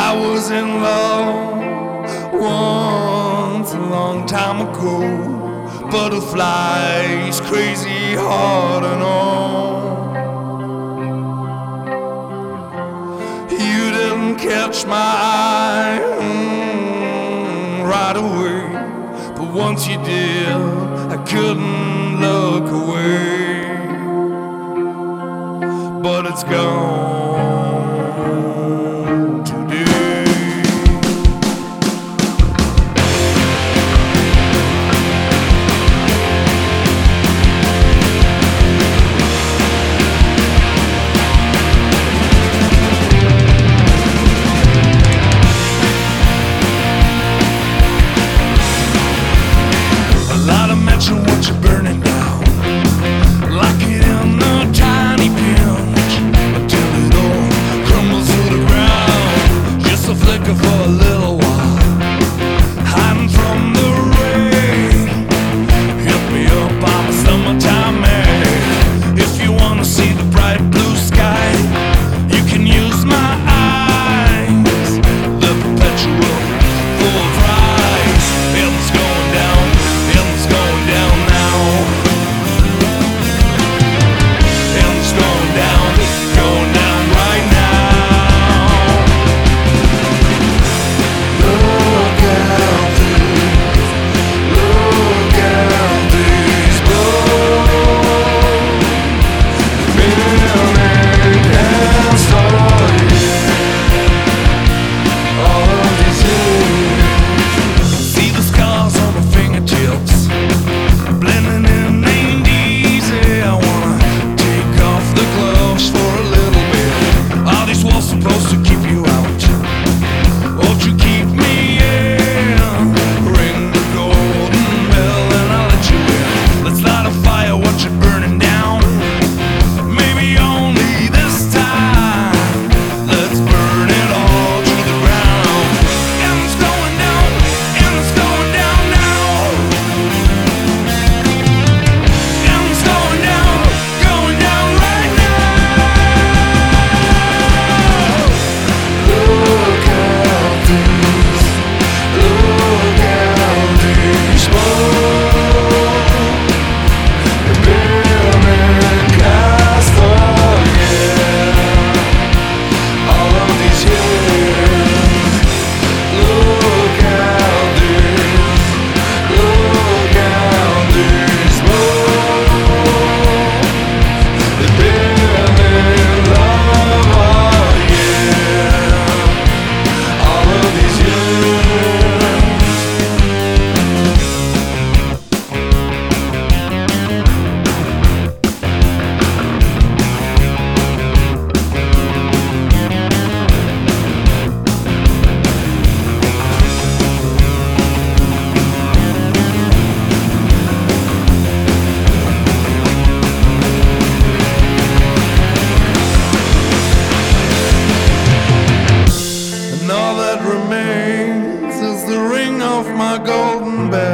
I was in love once a long time ago. Butterflies, crazy heart and all. You didn't catch my eye right away, but once you did, I couldn't look away. But it's gone today. A lot of mention what you're burning down, like it in a tiny pinch, until it all crumbles to the ground. Just a flicker for a little while, hiding from the rain. Hit me up, I'm a summertime man. If you wanna see the bright blue sky, you can use my eyes. The perpetual full price. Heaven's going down, heaven's going down now. Heaven's going down right now. Look out these bones, building against all of these years. See the scars on my fingertips, blending in ain't easy. I wanna take off the gloves for a little bit. Are these walls supposed to keep you out? Won't you keep me in? Ring the golden bell and I'll let you in. Let's light a fire, watch it burning down. Maybe only this time. Let's burn it all to the ground. And it's going down now. And it's going down right now. Look out these bones, building castle, yeah. All of these years. Look out these bones, building love, oh yeah. All of these years. And all that remains is the ring of my golden bell.